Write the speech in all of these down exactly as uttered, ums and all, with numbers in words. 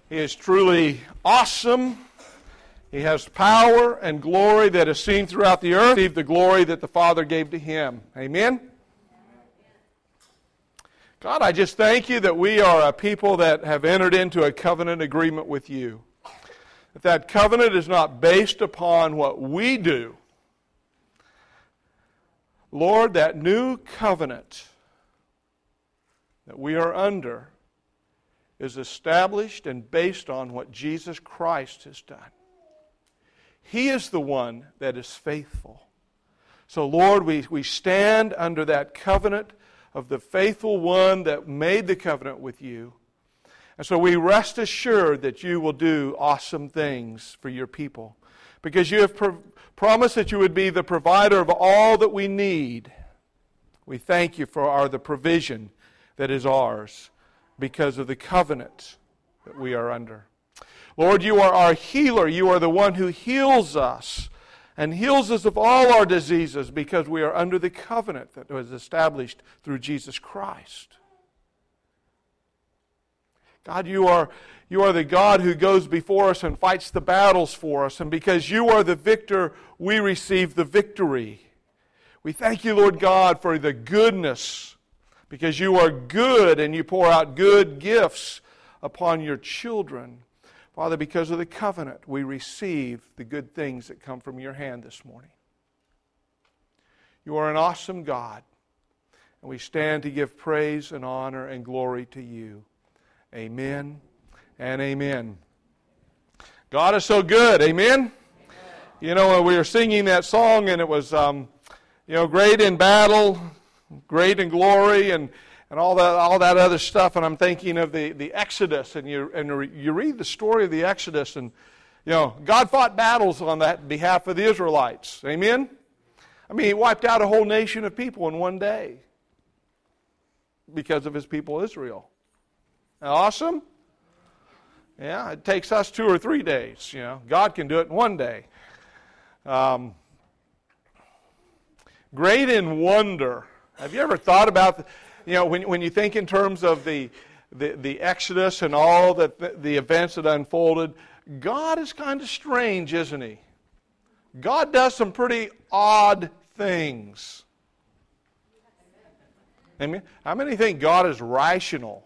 He is truly awesome. He has power and glory that is seen throughout the earth. Receive the glory that the Father gave to Him. Amen? God, I just thank you that we are a people that have entered into a covenant agreement with you. That that covenant is not based upon what we do. Lord, that new covenant that we are under is established and based on what Jesus Christ has done. He is the one that is faithful. So, Lord, we, we stand under that covenant of the faithful one that made the covenant with you. And so we rest assured that you will do awesome things for your people. Because you have pro- promised that you would be the provider of all that we need. We thank you for our, the provision that is ours because of the covenant that we are under. Lord, you are our healer. You are the one who heals us and heals us of all our diseases because we are under the covenant that was established through Jesus Christ. God, you are, you are the God who goes before us and fights the battles for us. And because you are the victor, we receive the victory. We thank you, Lord God, for the goodness, because you are good and you pour out good gifts upon your children. Father, because of the covenant, we receive the good things that come from your hand this morning. You are an awesome God, and we stand to give praise and honor and glory to you. Amen and amen. God is so good. Amen? Amen. You know, we were singing that song, and it was, um, you know, great in battle, great in glory, and, and all that all that other stuff. And I'm thinking of the, the Exodus, and you and you read the story of the Exodus, and you know, God fought battles on that behalf of the Israelites. Amen? I mean, He wiped out a whole nation of people in one day because of His people Israel. Awesome? Yeah, it takes us two or three days. You know, God can do it in one day. Um, great in wonder. Have you ever thought about, you know, when when you think in terms of the the, the Exodus and all that the, the events that unfolded, God is kind of strange, isn't He? God does some pretty odd things. Amen. How many think God is rational?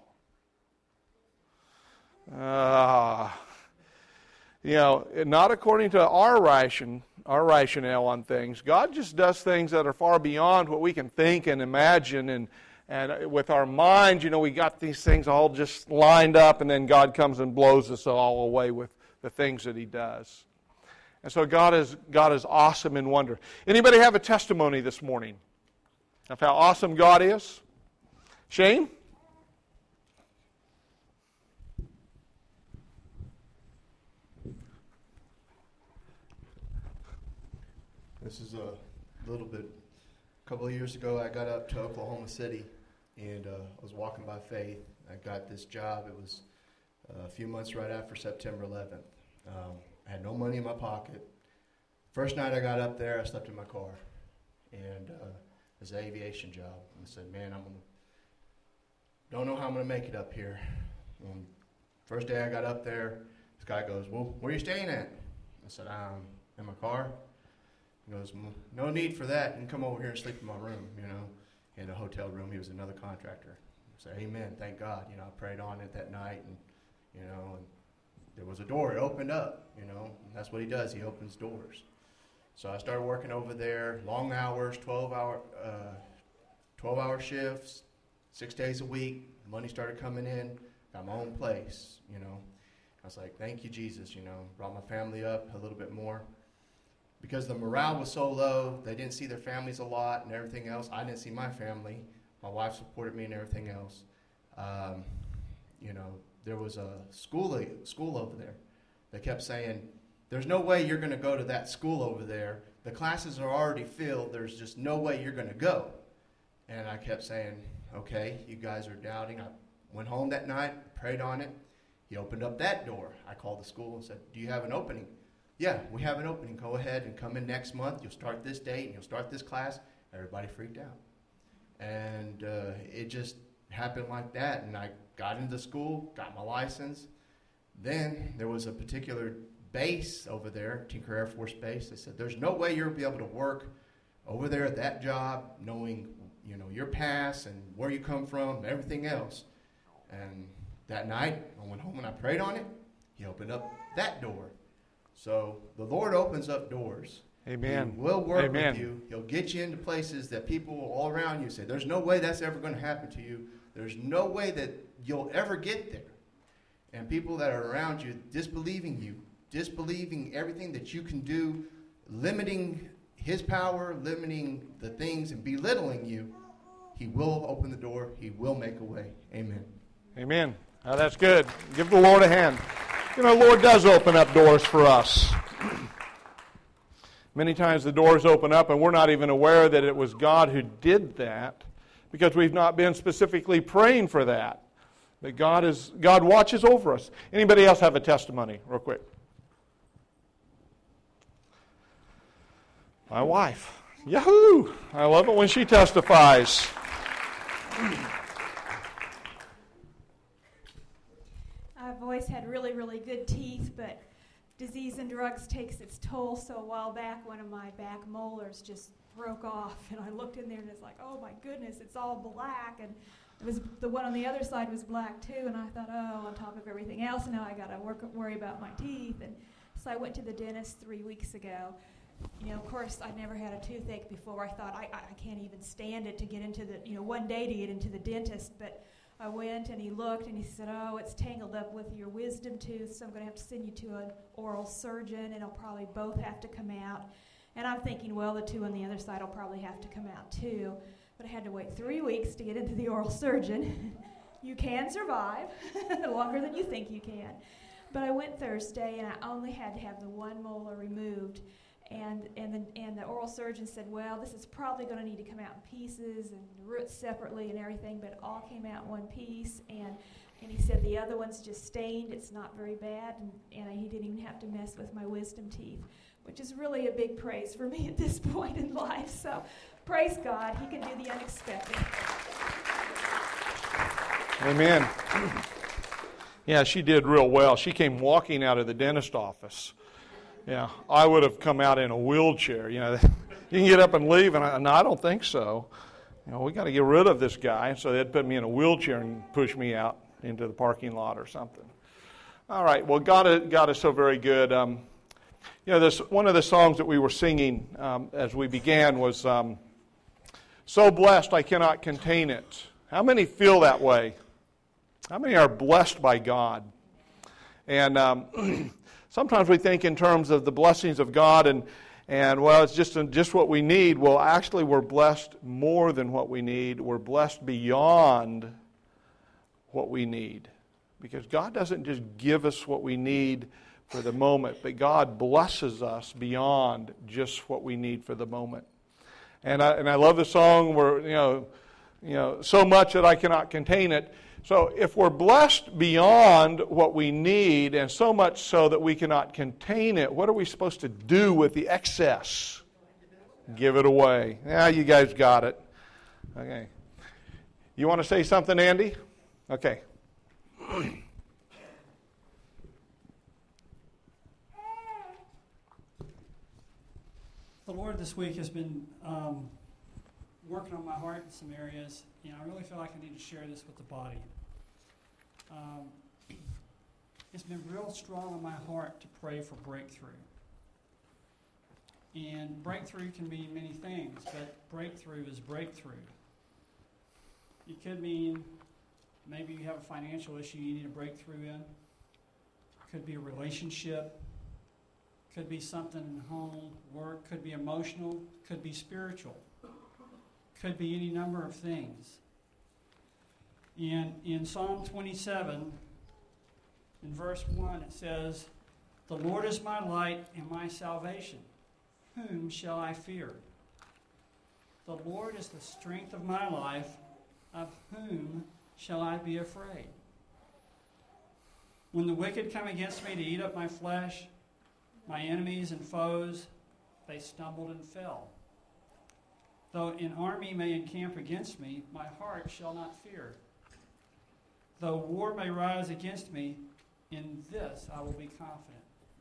Uh, you know, not according to our ration, our rationale on things. God just does things that are far beyond what we can think and imagine, and and with our minds, you know, we got these things all just lined up, and then God comes and blows us all away with the things that He does. And so God is God is awesome in wonder. Anybody have a testimony this morning of how awesome God is? Shane? This is a little bit, a couple of years ago, I got up to Oklahoma City, and uh, I was walking by faith. I got this job. It was uh, a few months right after September eleventh. Um, I had no money in my pocket. First night I got up there, I slept in my car, and uh, it was an aviation job. And I said, man, I'm gonna, don't know how I'm going to make it up here. Um, first day I got up there, this guy goes, well, where are you staying at? I said, um, in my car. He goes, no need for that. You can come over here and sleep in my room, you know. In a hotel room. He was another contractor. I said, amen, thank God. You know, I prayed on it that night, and, you know, and there was a door. It opened up, you know. And that's what He does. He opens doors. So I started working over there, long hours, twelve-hour uh, twelve-hour shifts, six days a week. Money started coming in. Got my own place, you know. I was like, thank you, Jesus, you know. Brought my family up a little bit more. Because the morale was so low, they didn't see their families a lot and everything else. I didn't see my family. My wife supported me and everything else. Um, you know, there was a school school over there. They kept saying, there's no way you're going to go to that school over there. The classes are already filled. There's just no way you're going to go. And I kept saying, okay, you guys are doubting. I went home that night, prayed on it. He opened up that door. I called the school and said, do you have an opening? Yeah, we have an opening. Go ahead and come in next month. You'll start this date, and you'll start this class. Everybody freaked out. And uh, it just happened like that. And I got into school, got my license, Then there was a particular base over there, Tinker Air Force Base. They said, there's no way you'll be able to work over there at that job knowing, you know, your past and where you come from and everything else. And that night, I went home and I prayed on it. He opened up that door. So the Lord opens up doors. Amen. He will work Amen. with you. He'll get you into places that people all around you say, there's no way that's ever going to happen to you. There's no way that you'll ever get there. And people that are around you disbelieving you, disbelieving everything that you can do, limiting his power, limiting the things and belittling you, he will open the door. He will make a way. Amen. Amen. Now that's good. Give the Lord a hand. You know, the Lord does open up doors for us. Many times the doors open up and we're not even aware that it was God who did that because we've not been specifically praying for that. That God is God watches over us. Anybody else have a testimony, real quick? My wife. Yahoo! I love it when she testifies. I've always had really, really good teeth, but disease and drugs takes its toll. So a while back, one of my back molars just broke off, and I looked in there and it's like, oh my goodness, it's all black, and it was the one on the other side was black too. And I thought, oh, on top of everything else, now I got to work worry about my teeth. And so I went to the dentist three weeks ago. You know, of course, I never had a toothache before. I thought I, I can't even stand it to get into the, you know, one day to get into the dentist, but I went and he looked and he said, oh, it's tangled up with your wisdom tooth, so I'm going to have to send you to an oral surgeon, and it'll probably both have to come out. And I'm thinking, well, the two on the other side will probably have to come out too. But I had to wait three weeks to get into the oral surgeon. You can survive longer than you think you can. But I went Thursday, and I only had to have the one molar removed. And and the, and the oral surgeon said, well, this is probably going to need to come out in pieces and the roots separately and everything, but it all came out in one piece. And and he said the other one's just stained. It's not very bad. And, and he didn't even have to mess with my wisdom teeth, which is really a big praise for me at this point in life. So praise God. He can do the unexpected. Amen. Yeah, she did real well. She came walking out of the dentist office. Yeah, I would have come out in a wheelchair. You know, you can get up and leave, and I, no, I don't think so. You know, we got to get rid of this guy. So they'd put me in a wheelchair and push me out into the parking lot or something. All right, well, God, God is so very good. Um, you know, this one of the songs that we were singing um, as we began was um, "So Blessed I Cannot Contain It." How many feel that way? How many are blessed by God? And um, sometimes we think in terms of the blessings of God and, and well, it's just, just what we need. Well, actually, we're blessed more than what we need. We're blessed beyond what we need. Because God doesn't just give us what we need for the moment, but God blesses us beyond just what we need for the moment. And I, and I love the song where, you know, you know, so much that I cannot contain it. So if we're blessed beyond what we need, and so much so that we cannot contain it, what are we supposed to do with the excess? Give it away. Yeah, you guys got it. Okay. You want to say something, Andy? Okay. The Lord this week has been um, working on my heart in some areas, and I really feel like I need to share this with the body. Um, it's been real strong in my heart to pray for breakthrough. And breakthrough can mean many things, but breakthrough is breakthrough. It could mean maybe you have a financial issue you need a breakthrough in. Could be a relationship. Could be something in home, work. Could be emotional. Could be spiritual. Could be any number of things. In, in Psalm twenty-seven, in verse one, it says, "The Lord is my light and my salvation. Whom shall I fear? The Lord is the strength of my life. Of whom shall I be afraid? When the wicked come against me to eat up my flesh, my enemies and foes, they stumbled and fell. Though an army may encamp against me, my heart shall not fear. Though war may rise against me, In this I will be confident.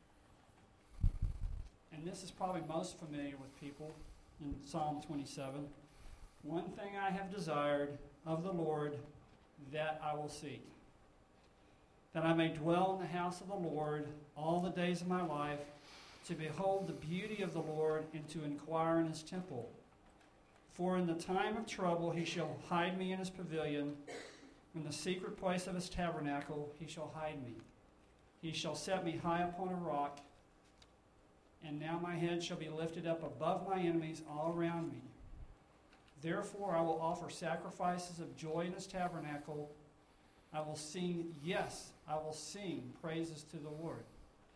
And this is probably most familiar with people in Psalm twenty-seven. One thing I have desired of the Lord, that I will seek, that I may dwell in the house of the Lord all the days of my life, to behold the beauty of the Lord and to inquire in his temple. For in the time of trouble he shall hide me in his pavilion. In the secret place of his tabernacle he shall hide me. He shall set me high upon a rock. And now my head shall be lifted up above my enemies all around me. Therefore I will offer sacrifices of joy in his tabernacle. I will sing, yes, I will sing praises to the Lord.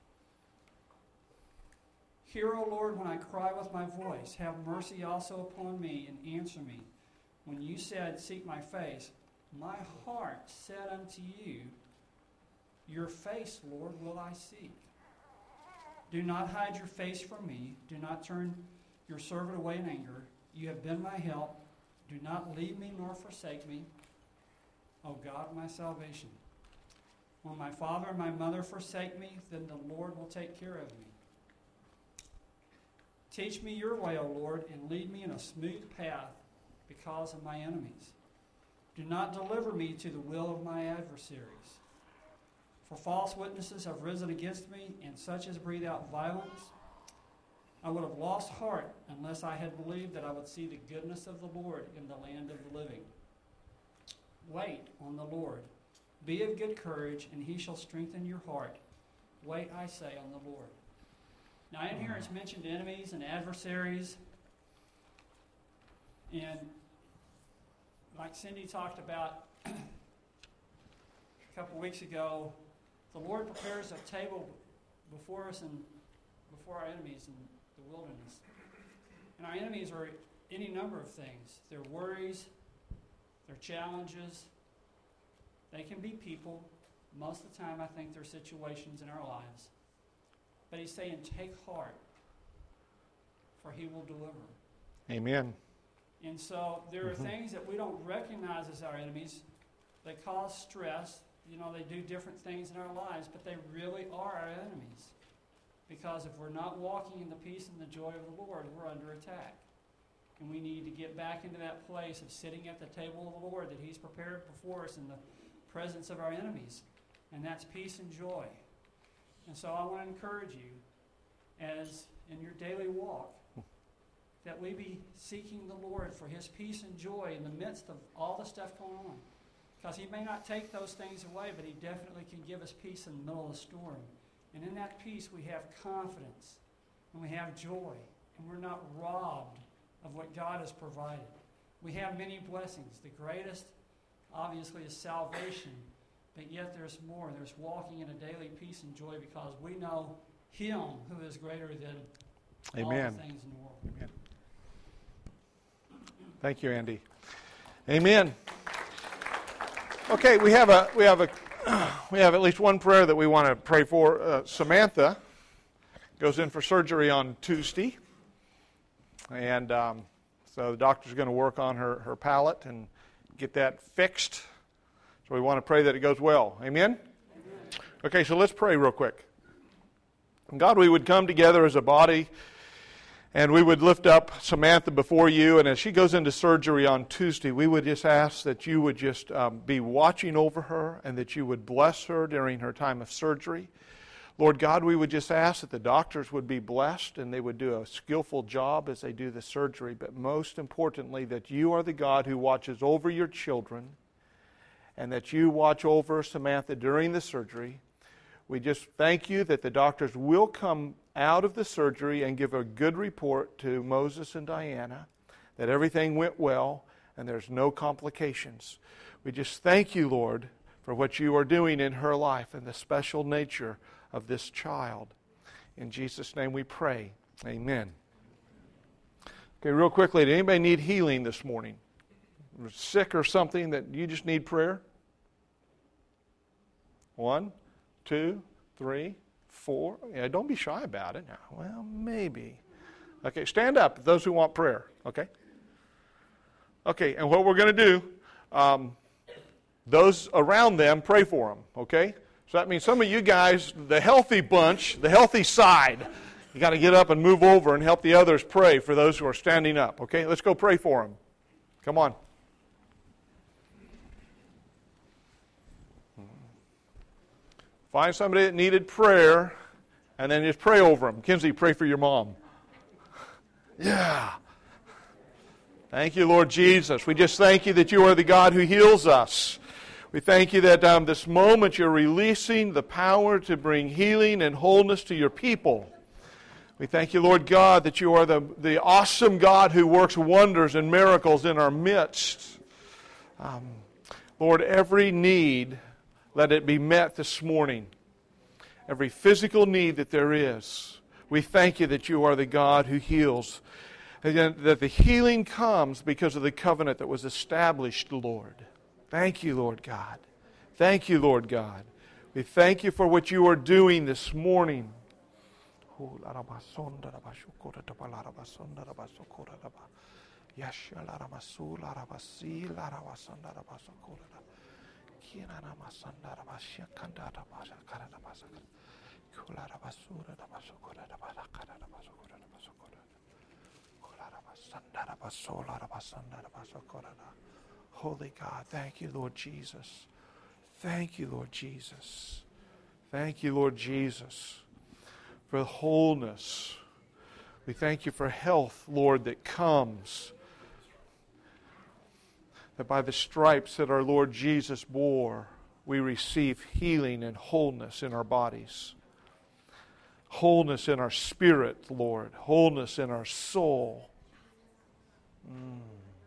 Hear, O Lord, when I cry with my voice. Have mercy also upon me, and answer me. When you said, seek my face, my heart said unto you, your face, Lord, will I seek. Do not hide your face from me. Do not turn your servant away in anger. You have been my help. Do not leave me nor forsake me, O God, my salvation. When my father and my mother forsake me, then the Lord will take care of me. Teach me your way, O Lord, and lead me in a smooth path because of my enemies. Do not deliver me to the will of my adversaries. For false witnesses have risen against me, and such as breathe out violence. I would have lost heart unless I had believed that I would see the goodness of the Lord in the land of the living. Wait on the Lord. Be of good courage, and he shall strengthen your heart. Wait, I say, on the Lord. Now in here it's mentioned enemies and adversaries. And like Cindy talked about a couple weeks ago, the Lord prepares a table before us and before our enemies in the wilderness. And our enemies are any number of things. Their worries, their challenges. They can be people. Most of the time I think they're situations in our lives. But he's saying, take heart, for he will deliver. Amen. And so there are mm-hmm. things that we don't recognize as our enemies. They cause stress. You know, they do different things in our lives, but they really are our enemies. Because if we're not walking in the peace and the joy of the Lord, we're under attack. And we need to get back into that place of sitting at the table of the Lord that he's prepared before us in the presence of our enemies. And that's peace and joy. And so I want to encourage you, as in your daily walk, that we be seeking the Lord for his peace and joy in the midst of all the stuff going on. Because he may not take those things away, but he definitely can give us peace in the middle of the storm. And in that peace we have confidence, and we have joy, and we're not robbed of what God has provided. We have many blessings. The greatest, obviously, is salvation. But yet there's more. There's walking in a daily peace and joy because we know him who is greater than Amen. all the things in the world. Amen. Thank you, Andy. Amen. Okay, we have a we have a we have at least one prayer that we want to pray for. Uh, Samantha goes in for surgery on Tuesday, and um, so the doctor's going to work on her her palate and get that fixed. So we want to pray that it goes well. Amen? Amen? Okay, so let's pray real quick. God, we would come together as a body and we would lift up Samantha before you. And as she goes into surgery on Tuesday, we would just ask that you would just um, be watching over her and that you would bless her during her time of surgery. Lord God, we would just ask that the doctors would be blessed and they would do a skillful job as they do the surgery. But most importantly, that you are the God who watches over your children, and that you watch over Samantha during the surgery. We just thank you that the doctors will come out of the surgery and give a good report to Moses and Diana, that everything went well and there's no complications. We just thank you, Lord, for what you are doing in her life and the special nature of this child. In Jesus' name we pray. Amen. Okay, real quickly, did anybody need healing this morning? Sick or something that you just need prayer? One, two, three, four. Yeah, don't be shy about it. Well, maybe. Okay, stand up, those who want prayer. Okay? Okay, and what we're going to do, um, those around them, pray for them. Okay? So that means some of you guys, the healthy bunch, the healthy side, you got to get up and move over and help the others pray for those who are standing up. Okay, let's go pray for them. Come on. Find somebody that needed prayer, and then just pray over them. Kinsey, pray for your mom. Yeah. Thank you, Lord Jesus. We just thank you that you are the God who heals us. We thank you that um, this moment you're releasing the power to bring healing and wholeness to your people. We thank you, Lord God, that you are the, the awesome God who works wonders and miracles in our midst. Um, Lord, every need, let it be met this morning. Every physical need that there is. We thank you that you are the God who heals. And that the healing comes because of the covenant that was established, Lord. Thank you, Lord God. Thank you, Lord God. We thank you for what you are doing this morning. Holy God, thank you, Lord Jesus. Thank you, Lord Jesus. Thank you, Lord Jesus, for wholeness. We thank you for health, Lord, that comes. That by the stripes that our Lord Jesus bore, we receive healing and wholeness in our bodies. Wholeness in our spirit, Lord. Wholeness in our soul. Mm.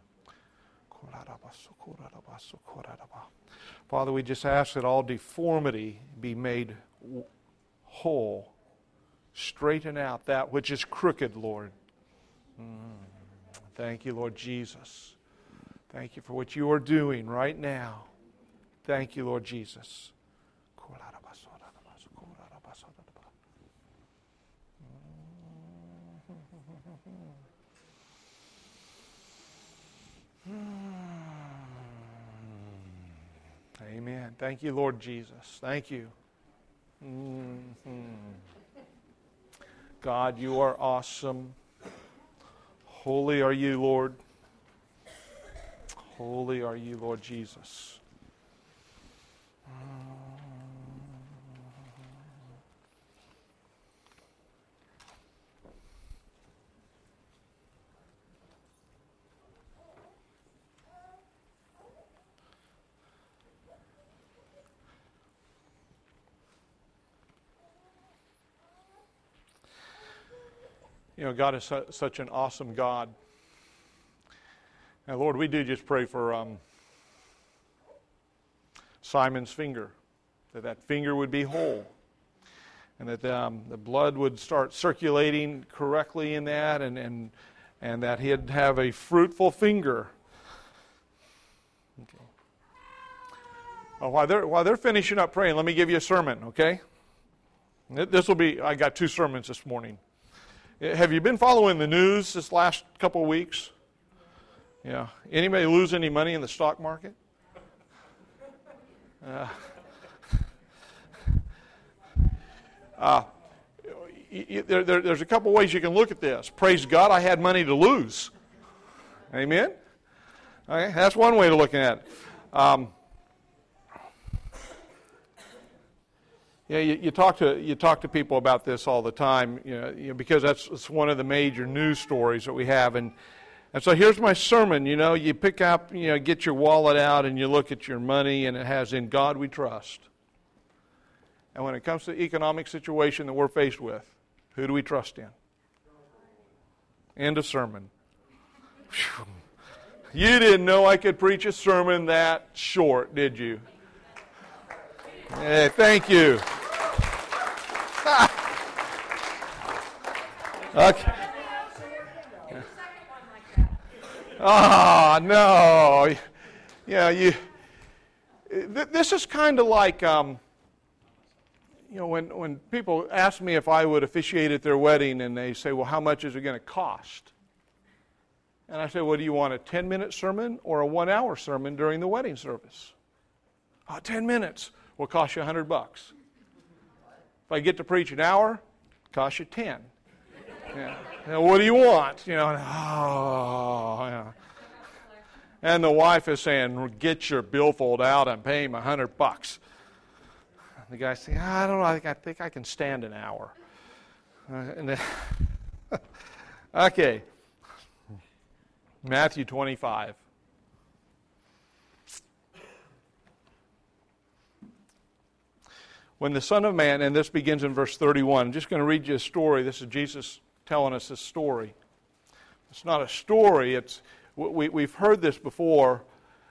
Father, we just ask that all deformity be made whole. Straighten out that which is crooked, Lord. Mm. Thank you, Lord Jesus. Thank you for what you are doing right now. Thank you, Lord Jesus. Amen. Thank you, Lord Jesus. Thank you. Mm-hmm. God, you are awesome. Holy are you, Lord. Holy are you, Lord Jesus. You know, God is su- such an awesome God. And Lord, we do just pray for um, Simon's finger, that that finger would be whole, and that um, the blood would start circulating correctly in that, and, and, and that he'd have a fruitful finger. Okay. Well, while they're, while they're finishing up praying, let me give you a sermon, okay? This will be, I got two sermons this morning. Have you been following the news this last couple of weeks? Yeah. Anybody lose any money in the stock market? Uh, uh, there, there, there's a couple ways you can look at this. Praise God, I had money to lose. Amen? Okay, that's one way to look at it. Um, Yeah, you, you talk to you talk to people about this all the time, you know, you know because that's it's one of the major news stories that we have, and and so here's my sermon. You know, you pick up, you know, get your wallet out, and you look at your money, and it has "In God We Trust." And when it comes to the economic situation that we're faced with, who do we trust in? End of sermon. Whew. You didn't know I could preach a sermon that short, did you? Hey, thank you. Okay. Oh, no. Yeah, you. This is kind of like, um, you know, when, when people ask me if I would officiate at their wedding, and they say, well, how much is it going to cost? And I say, well, do you want a ten-minute sermon or a one-hour sermon during the wedding service? Oh, ten minutes. will cost you a hundred bucks. If I get to preach an hour, it costs you ten. Yeah. Now, what do you want? You know, oh, yeah. And the wife is saying, get your billfold out and pay him a hundred bucks. The guy saying, I don't know, I think I, think I can stand an hour. Uh, and then okay. Matthew twenty-five. When the Son of Man, and this begins in verse thirty-one. I'm just going to read you a story. This is Jesus telling us this story. It's not a story. It's we, we've heard this before,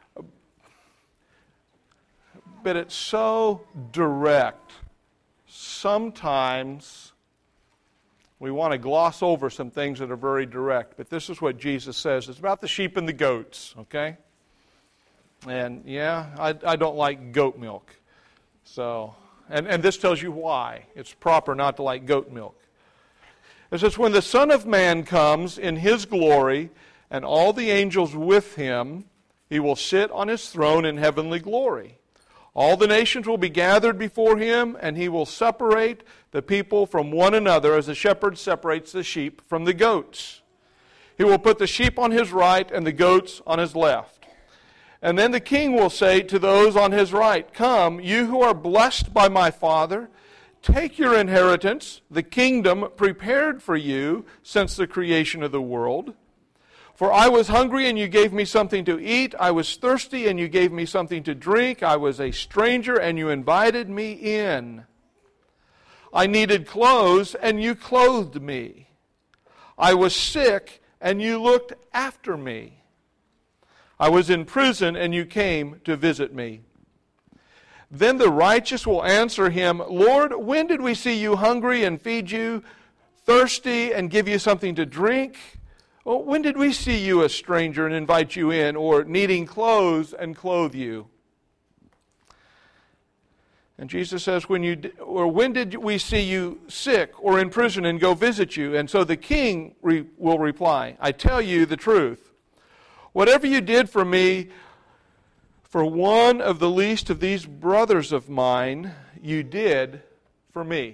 but it's so direct. Sometimes we want to gloss over some things that are very direct, but this is what Jesus says. It's about the sheep and the goats, okay? And yeah, I, I don't like goat milk. So, and, and this tells you why. It's proper not to like goat milk. It says, when the Son of Man comes in His glory and all the angels with Him, He will sit on His throne in heavenly glory. All the nations will be gathered before Him, and He will separate the people from one another as a shepherd separates the sheep from the goats. He will put the sheep on His right and the goats on His left. And then the King will say to those on His right, come, you who are blessed by my Father, take your inheritance, the kingdom prepared for you since the creation of the world. For I was hungry, and you gave me something to eat. I was thirsty, and you gave me something to drink. I was a stranger, and you invited me in. I needed clothes, and you clothed me. I was sick, and you looked after me. I was in prison, and you came to visit me. Then the righteous will answer him, Lord, when did we see you hungry and feed you, thirsty and give you something to drink? Well, when did we see you a stranger and invite you in, or needing clothes and clothe you? And Jesus says, when you, or when did we see you sick or in prison and go visit you? And so the king re, will reply, I tell you the truth. Whatever you did for me, for one of the least of these brothers of mine, you did for me.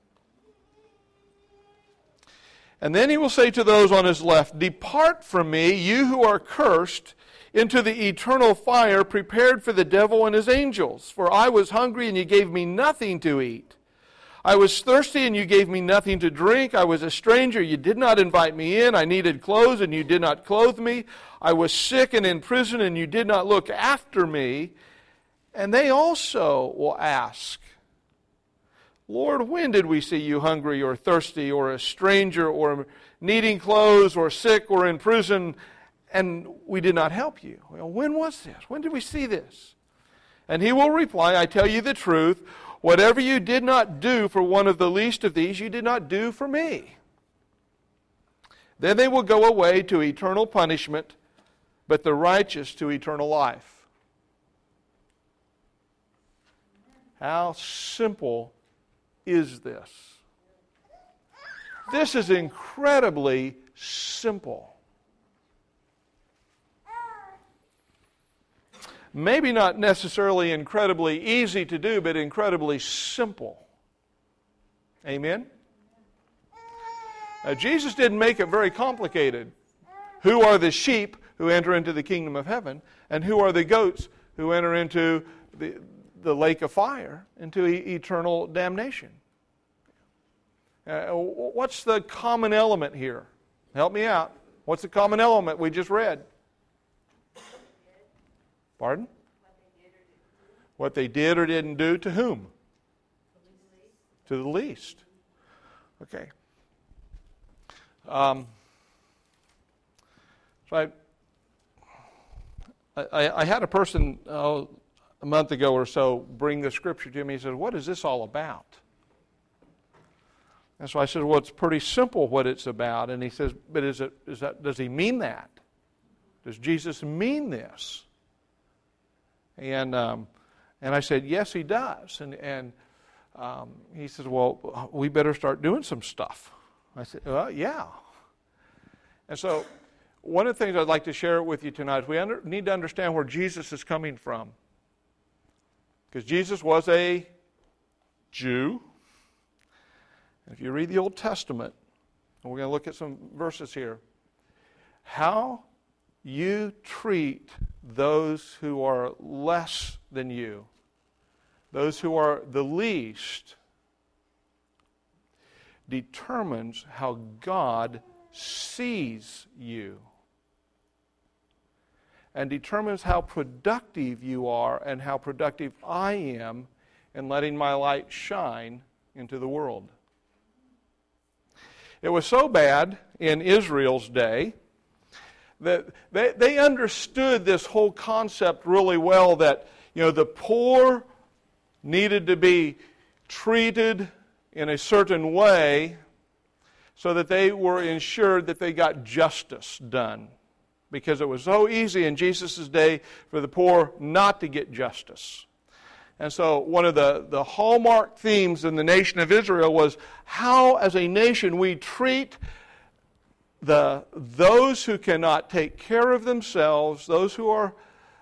And then he will say to those on his left, depart from me, you who are cursed, into the eternal fire prepared for the devil and his angels. For I was hungry, and you gave me nothing to eat. I was thirsty, and you gave me nothing to drink. I was a stranger, you did not invite me in. I needed clothes, and you did not clothe me. I was sick and in prison, and you did not look after me. And they also will ask, Lord, when did we see you hungry or thirsty or a stranger or needing clothes or sick or in prison, and we did not help you? Well, when was this? When did we see this? And he will reply, I tell you the truth, whatever you did not do for one of the least of these, you did not do for me. Then they will go away to eternal punishment, but the righteous to eternal life. How simple is this? This is incredibly simple. Maybe not necessarily incredibly easy to do, but incredibly simple. Amen? Now, Jesus didn't make it very complicated. Who are the sheep who enter into the kingdom of heaven, and who are the goats who enter into the the lake of fire, into e- eternal damnation? Uh, what's the common element here? Help me out. What's the common element we just read? Pardon? What they did or didn't do to whom? To the least. Okay. Um, so I, I, I had a person oh, a month ago or so bring the scripture to me. He said, what is this all about? And so I said, well, it's pretty simple what it's about. And he says, but is it, is that, does he mean that? Does Jesus mean this? And um, and I said, yes, he does. And, and um, he says, well, we better start doing some stuff. I said, well, yeah. And so one of the things I'd like to share with you tonight is we under, need to understand where Jesus is coming from. because Jesus was a Jew. If you read the Old Testament, and we're going to look at some verses here, how you treat those who are less than you, those who are the least, determines how God sees you and determines how productive you are and how productive I am in letting my light shine into the world. It was so bad in Israel's day that they, they understood this whole concept really well, that, you know, the poor needed to be treated in a certain way so that they were ensured that they got justice done. Because it was so easy in Jesus' day for the poor not to get justice. And so one of the, the hallmark themes in the nation of Israel was how, as a nation, we treat the those who cannot take care of themselves, those who are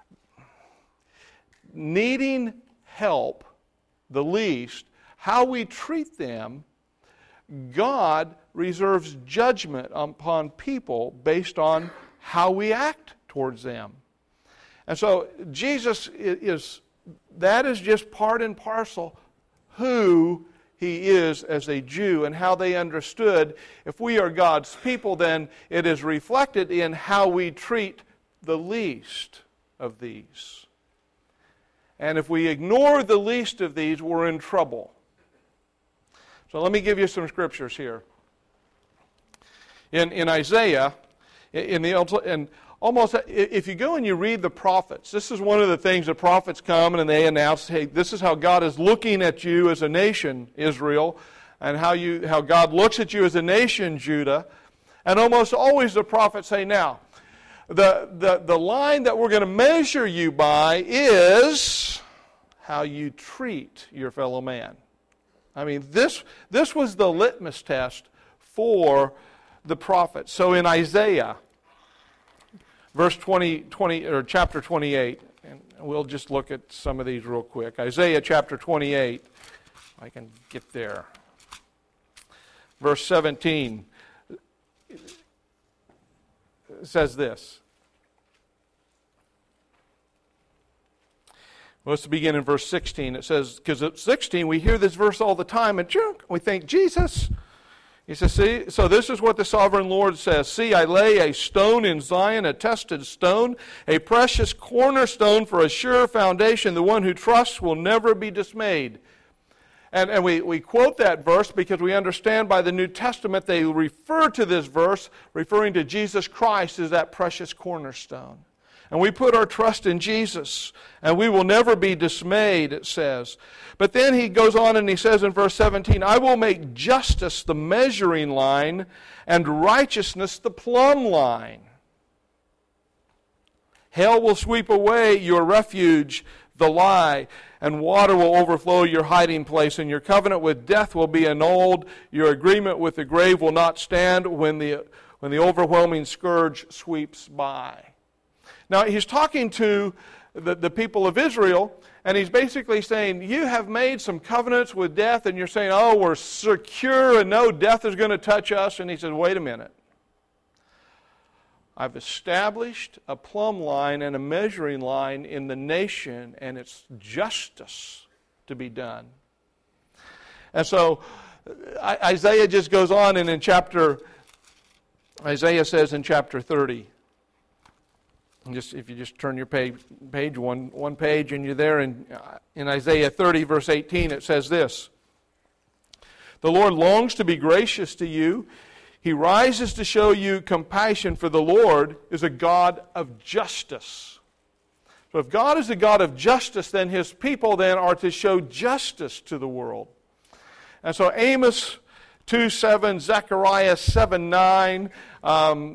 needing help the least, how we treat them. God reserves judgment upon people based on how we act towards them. And so Jesus is, that is just part and parcel who He is as a Jew and how they understood. If we are God's people, then it is reflected in how we treat the least of these. And if we ignore the least of these, we're in trouble. So let me give you some scriptures here. In, in Isaiah, in the and almost, if you go and you read the prophets, this is one of the things the prophets come and they announce, hey, this is how God is looking at you as a nation, Israel, and how you how God looks at you as a nation, Judah. And almost always the prophets say, now, the, the, the line that we're going to measure you by is how you treat your fellow man. I mean, this this was the litmus test for the prophets. So in Isaiah, verse twenty, twenty or chapter twenty-eight, and we'll just look at some of these real quick. Isaiah chapter twenty-eight, if I can get there. Verse seventeen says this. Well, let's begin in verse sixteen. It says, because at sixteen we hear this verse all the time, and we think, Jesus. He says, see, so this is what the sovereign Lord says. See, I lay a stone in Zion, a tested stone, a precious cornerstone for a sure foundation. The one who trusts will never be dismayed. And, and we, we quote that verse because we understand by the New Testament they refer to this verse, referring to Jesus Christ as that precious cornerstone. And we put our trust in Jesus, and we will never be dismayed, it says. But then he goes on and he says in verse seventeen, I will make justice the measuring line and righteousness the plumb line. Hell will sweep away your refuge, the lie, and water will overflow your hiding place, and your covenant with death will be annulled. Your agreement with the grave will not stand when the, when the overwhelming scourge sweeps by. Now, he's talking to the, the people of Israel, and he's basically saying, you have made some covenants with death, and you're saying, oh, we're secure, and no death is going to touch us. And he says, wait a minute. I've established a plumb line and a measuring line in the nation, and it's justice to be done. And so Isaiah just goes on, and in chapter, Isaiah says in chapter thirty, and just if you just turn your page, page one, one page, and you're there in, in Isaiah thirty, verse eighteen, it says this, the Lord longs to be gracious to you. He rises to show you compassion, for the Lord is a God of justice. So if God is a God of justice, then His people then are to show justice to the world. And so Amos two seven, Zechariah seven nine, um,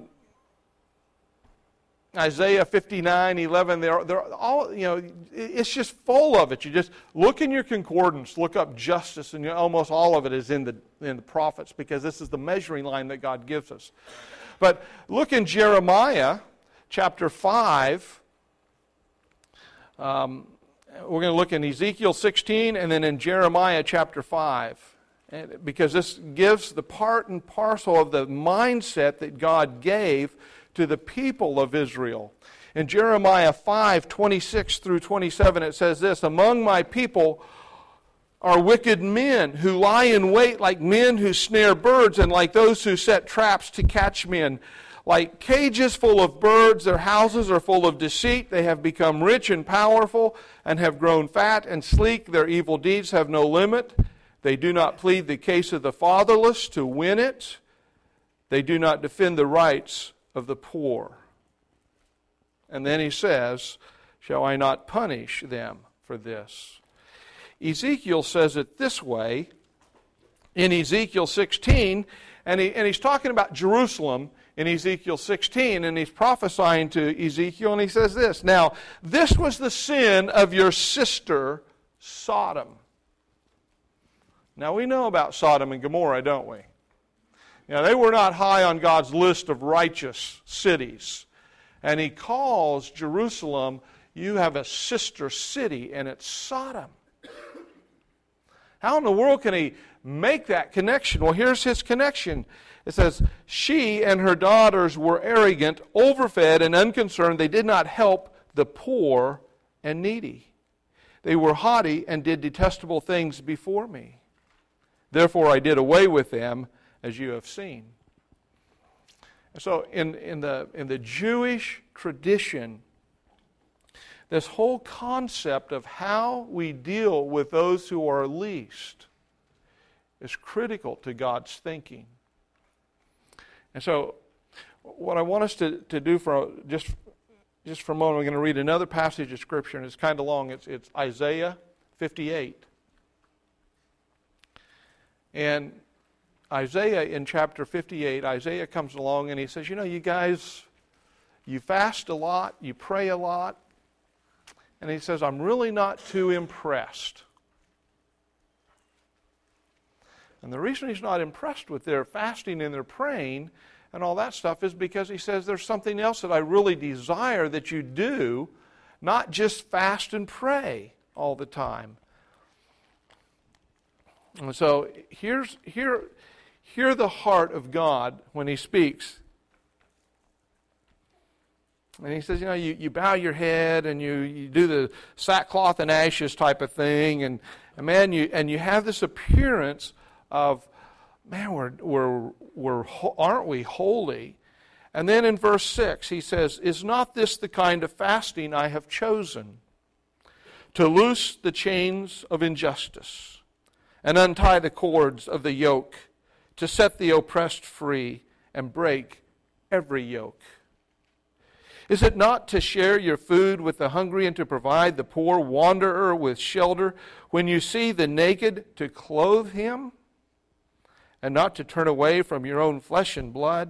Isaiah fifty-nine eleven, they're, they're all, you know, it's just full of it. You just look in your concordance, look up justice, and you know, almost all of it is in the, in the prophets, because this is the measuring line that God gives us. But look in Jeremiah chapter five, um, we're going to look in Ezekiel sixteen and then in Jeremiah chapter five. And because this gives the part and parcel of the mindset that God gave to the people of Israel. In Jeremiah five, twenty-six through twenty-seven, it says this, "Among my people are wicked men who lie in wait like men who snare birds and like those who set traps to catch men. Like cages full of birds, their houses are full of deceit. They have become rich and powerful and have grown fat and sleek. Their evil deeds have no limit. They do not plead the case of the fatherless to win it. They do not defend the rights of the poor." And then he says, "Shall I not punish them for this?" Ezekiel says it this way in Ezekiel sixteen, and, he, and he's talking about Jerusalem in Ezekiel sixteen, and he's prophesying to Ezekiel, and he says this, "Now, this was the sin of your sister Sodom." Now, we know about Sodom and Gomorrah, don't we? Now, they were not high on God's list of righteous cities. And he calls Jerusalem, you have a sister city, and it's Sodom. How in the world can he make that connection? Well, here's his connection. It says, "She and her daughters were arrogant, overfed, and unconcerned. They did not help the poor and needy. They were haughty and did detestable things before me. Therefore I did away with them, as you have seen." So in, in, the, in the Jewish tradition, this whole concept of how we deal with those who are least is critical to God's thinking. And so what I want us to, to do for just, just for a moment, we're going to read another passage of Scripture, and it's kind of long. It's, it's Isaiah fifty-eight. And Isaiah in chapter fifty-eight, Isaiah comes along and he says, you know, you guys, you fast a lot, you pray a lot. And he says, I'm really not too impressed. And the reason he's not impressed with their fasting and their praying and all that stuff is because he says there's something else that I really desire that you do, not just fast and pray all the time. And so here's here, hear the heart of God when he speaks. And he says, you know, you, you bow your head and you, you do the sackcloth and ashes type of thing, and, and man, you and you have this appearance of, man, we're we're we're aren't we holy? And then in verse six he says, "Is not this the kind of fasting I have chosen? To loose the chains of injustice and untie the cords of the yoke, to set the oppressed free and break every yoke? Is it not to share your food with the hungry and to provide the poor wanderer with shelter? When you see the naked, to clothe him, and not to turn away from your own flesh and blood?"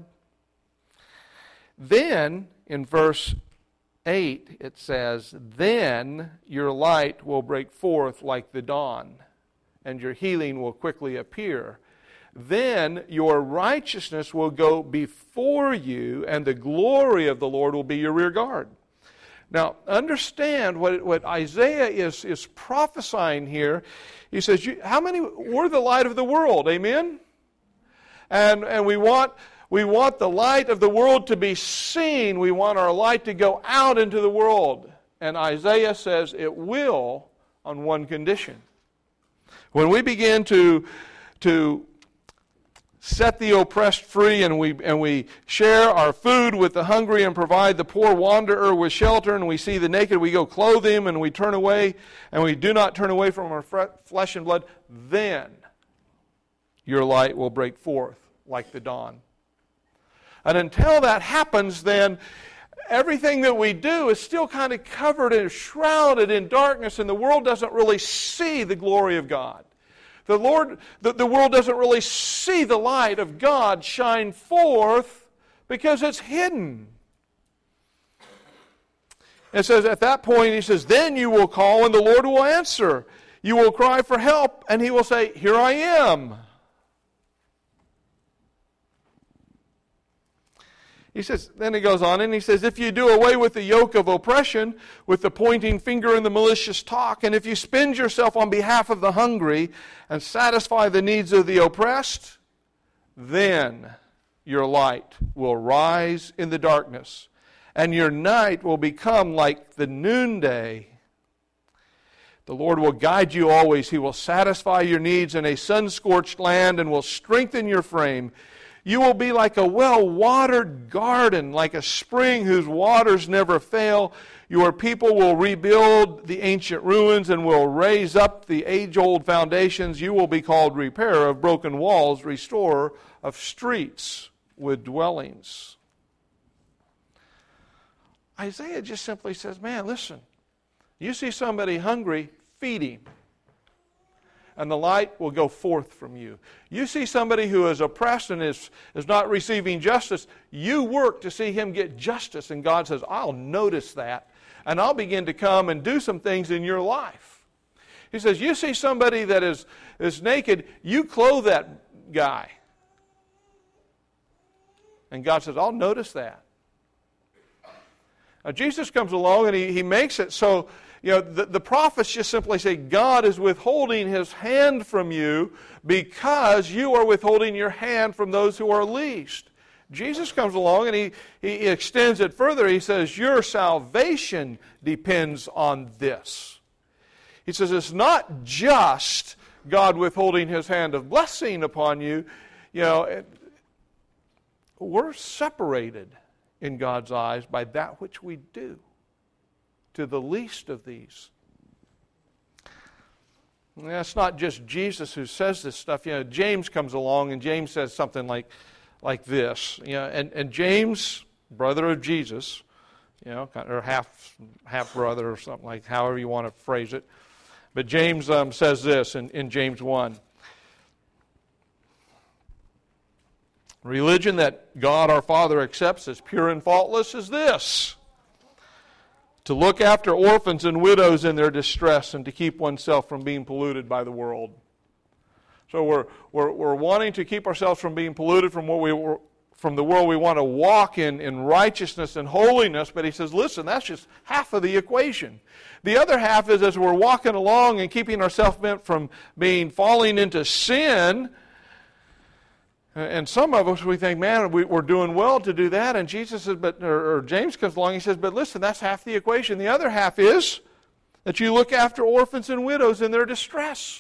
Then, in verse eight, it says, "Then your light will break forth like the dawn, and your healing will quickly appear. Then your righteousness will go before you, and the glory of the Lord will be your rear guard." Now, understand what, what Isaiah is, is prophesying here. He says, you, how many, we're the light of the world, amen? And, and we want, we want the light of the world to be seen. We want our light to go out into the world. And Isaiah says it will on one condition. When we begin to, to set the oppressed free, and we and we share our food with the hungry and provide the poor wanderer with shelter, and we see the naked, we go clothe him, and we turn away, and we do not turn away from our flesh and blood, then your light will break forth like the dawn. And until that happens, then everything that we do is still kind of covered and shrouded in darkness, and the world doesn't really see the glory of God. The Lord, the, the world doesn't really see the light of God shine forth because it's hidden. It says at that point, he says, "Then you will call and the Lord will answer. You will cry for help and he will say, 'Here I am.'" He says, then he goes on and he says, if you do away with the yoke of oppression, with the pointing finger and the malicious talk, and if you spend yourself on behalf of the hungry and satisfy the needs of the oppressed, then your light will rise in the darkness, and your night will become like the noonday. The Lord will guide you always. He will satisfy your needs in a sun-scorched land and will strengthen your frame. You will be like a well-watered garden, like a spring whose waters never fail. Your people will rebuild the ancient ruins and will raise up the age-old foundations. You will be called repairer of broken walls, restorer of streets with dwellings. Isaiah just simply says, man, listen, you see somebody hungry, feed him, and the light will go forth from you. You see somebody who is oppressed and is, is not receiving justice, you work to see him get justice, and God says, I'll notice that, and I'll begin to come and do some things in your life. He says, you see somebody that is, is naked, you clothe that guy. And God says, I'll notice that. Now, Jesus comes along and he, he makes it so, you know, the, the prophets just simply say, God is withholding his hand from you because you are withholding your hand from those who are least. Jesus comes along and he, he extends it further. He says, your salvation depends on this. He says, it's not just God withholding his hand of blessing upon you. You know, it, we're separated in God's eyes by that which we do to the least of these. And it's not just Jesus who says this stuff. You know, James comes along and James says something like, like this. You know, and, and James, brother of Jesus, you know, or half half brother or something like, however you want to phrase it. But James um, says this in, in James one. Religion that God our Father accepts as pure and faultless is this: to look after orphans and widows in their distress and to keep oneself from being polluted by the world. So we're, we're, we're wanting to keep ourselves from being polluted from what we were, from the world. We want to walk in, in righteousness and holiness, but he says, listen, that's just half of the equation. The other half is as we're walking along and keeping ourselves from being falling into sin. And some of us, we think, man, we, we're doing well to do that. And Jesus says, but, or, or James comes along, he says, but listen, that's half the equation. The other half is that you look after orphans and widows in their distress.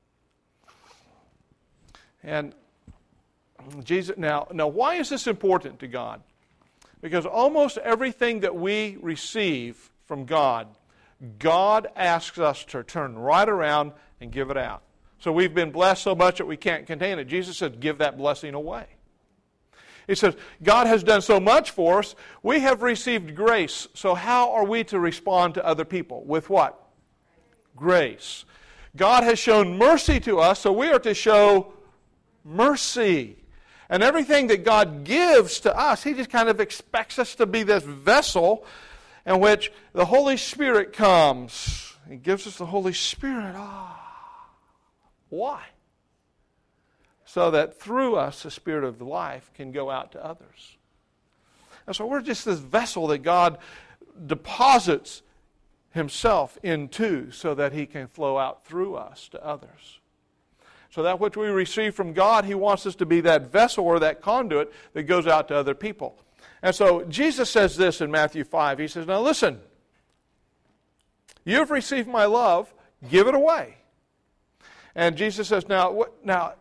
And Jesus, now, now, why is this important to God? Because almost everything that we receive from God, God asks us to turn right around and give it out. So we've been blessed so much that we can't contain it. Jesus said, give that blessing away. He says, God has done so much for us. We have received grace. So how are we to respond to other people? With what? Grace. God has shown mercy to us, so we are to show mercy. And everything that God gives to us, he just kind of expects us to be this vessel in which the Holy Spirit comes. He gives us the Holy Spirit. Ah. Why? So that through us, the Spirit of life can go out to others. And so we're just this vessel that God deposits himself into so that he can flow out through us to others. So that which we receive from God, he wants us to be that vessel or that conduit that goes out to other people. And so Jesus says this in Matthew five. He says, now listen, you have received my love, give it away. And Jesus says, now, what, now,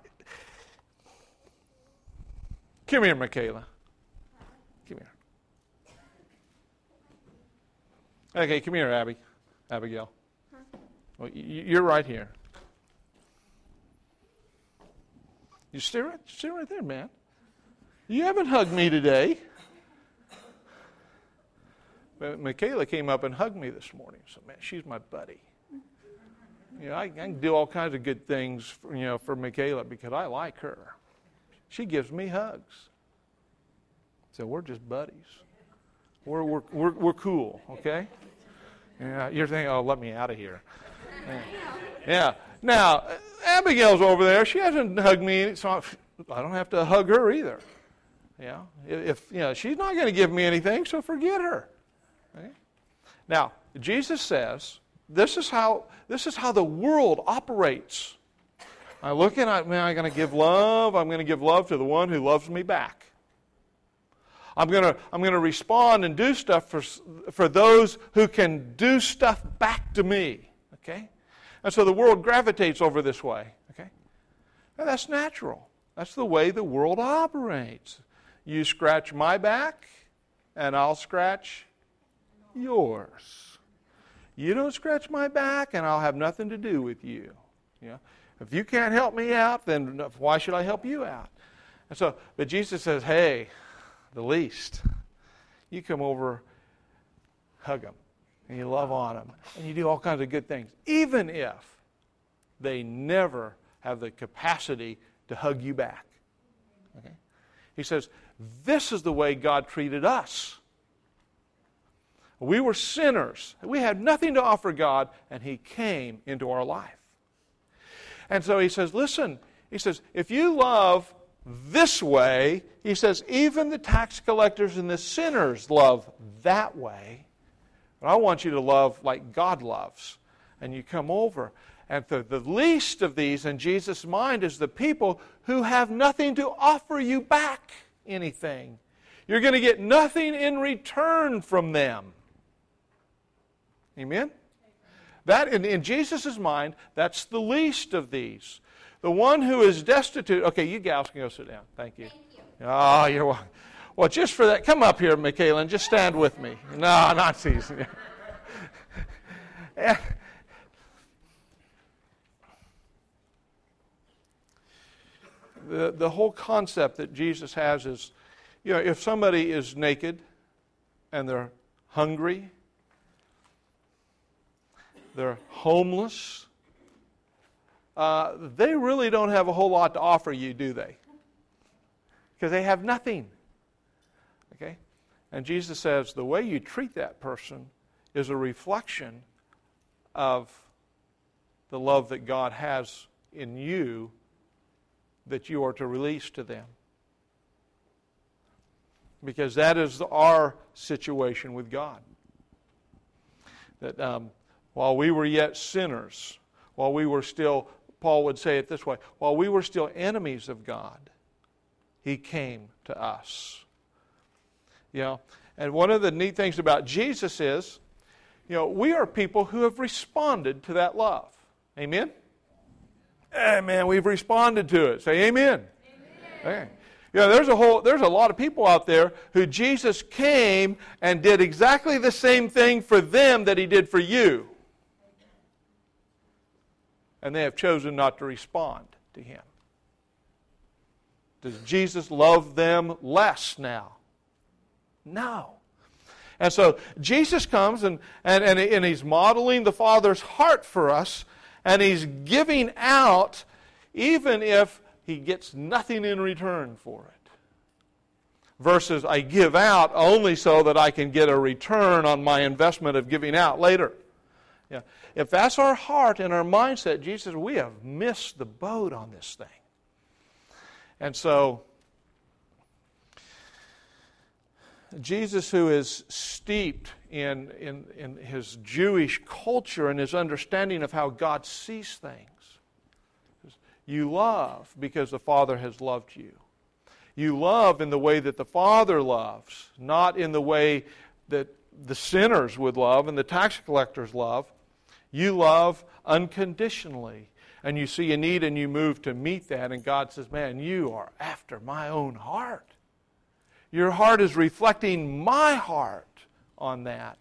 come here, Michaela. Come here. Okay, come here, Abby. Abigail. Huh? Well, you're right here. You stay right, stay right there, man. You haven't hugged me today. But Michaela came up and hugged me this morning. So, man, she's my buddy. You know, I, I can do all kinds of good things, for, you know, for Michaela because I like her. She gives me hugs. So we're just buddies. We're we're we're, we're cool, okay? Yeah, you're thinking, oh, let me out of here. Yeah. yeah. Now, Abigail's over there. She hasn't hugged me, so I don't have to hug her either. You know, if you know she's not going to give me anything, so forget her. Okay? Now, Jesus says this is how this is how the world operates. I'm looking at, man, I'm going to give love. I'm going to give love to the one who loves me back. I'm going to I'm going to respond and do stuff for for those who can do stuff back to me. Okay, and so the world gravitates over this way. Okay, and that's natural. That's the way the world operates. You scratch my back, and I'll scratch yours. You don't scratch my back, and I'll have nothing to do with you. You know? If you can't help me out, then why should I help you out? And so, but Jesus says, hey, the least, you come over, hug them, and you love on them, and you do all kinds of good things, even if they never have the capacity to hug you back. Okay? He says, this is the way God treated us. We were sinners. We had nothing to offer God, and He came into our life. And so He says, listen, He says, if you love this way, He says, even the tax collectors and the sinners love that way. But I want you to love like God loves. And you come over. And the, the least of these in Jesus' mind is the people who have nothing to offer you back anything. You're going to get nothing in return from them. Amen? That, in, in Jesus' mind, that's the least of these. The one who is destitute. Okay, you gals can go sit down. Thank you. Thank you. Oh, you're welcome. Well, just for that, come up here, Michaela, and just stand with me. No, not season. the, the whole concept that Jesus has is, you know, if somebody is naked and they're hungry, they're homeless, uh, they really don't have a whole lot to offer you, do they? Because they have nothing. Okay? And Jesus says the way you treat that person is a reflection of the love that God has in you that you are to release to them. Because that is our situation with God. That um, while we were yet sinners, while we were still, Paul would say it this way, while we were still enemies of God, He came to us. You know, and one of the neat things about Jesus is, you know, we are people who have responded to that love. Amen? Amen. We've responded to it. Say amen. Amen. Okay. You know, there's a whole, there's a lot of people out there who Jesus came and did exactly the same thing for them that He did for you. And they have chosen not to respond to Him. Does Jesus love them less now? No. And so Jesus comes and, and, and, and He's modeling the Father's heart for us, and He's giving out even if He gets nothing in return for it. Versus I give out only so that I can get a return on my investment of giving out later. Yeah. If that's our heart and our mindset, Jesus says, we have missed the boat on this thing. And so, Jesus, who is steeped in, in, in His Jewish culture and His understanding of how God sees things, you love because the Father has loved you. You love in the way that the Father loves, not in the way that the sinners would love and the tax collectors love. You love unconditionally. And you see a need and you move to meet that. And God says, man, you are after my own heart. Your heart is reflecting my heart on that.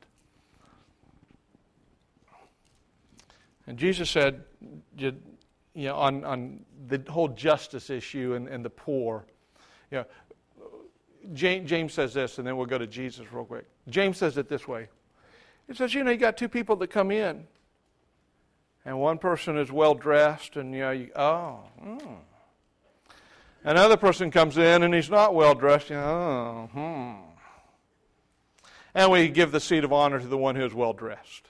And Jesus said, you know, on, on the whole justice issue and, and the poor, you know, James, James says this, and then we'll go to Jesus real quick. James says it this way. He says, you know, you got two people that come in, and one person is well dressed, and you know, you, oh, mm. Another person comes in and he's not well dressed, you know, oh, hmm. And we give the seat of honor to the one who is well dressed.